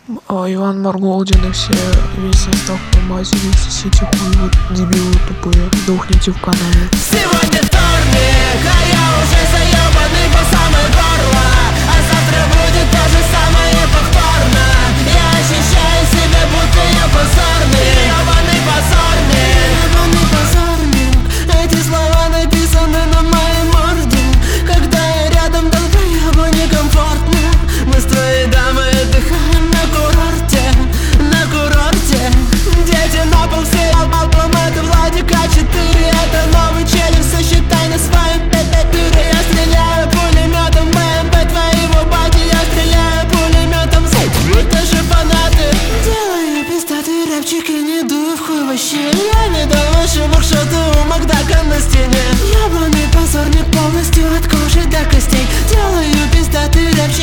Иван Марголдин и весь состав по матери, сосите хуй, вот дебилы тупые, сдохните в канале. Сегодня вторник, а я уже заебанный по самое горло, а завтра будет то же самое повторно. Я ощущаю себя, будто я позорный, ебаный позорник. Ебаный позорник, эти слова написаны на моей морде. Когда я рядом, долбоебу некомфортно. Мы с твоей дамой отдыхаем на курорте, на курорте. Дети на пол, все албум, это Владик А4. Это новый челлендж, сосчитай на своем пятатюре. Я стреляю пулеметом БМП твоего бати. Я стреляю пулеметом, это же фанаты. Делаю пиздатые рэпчики, не дую в хуй вообще. Я не дал вашему шоту у Макдака на стене. Ебаный позорник полностью от кожи до костей. Делаю пиздатые рэпчики.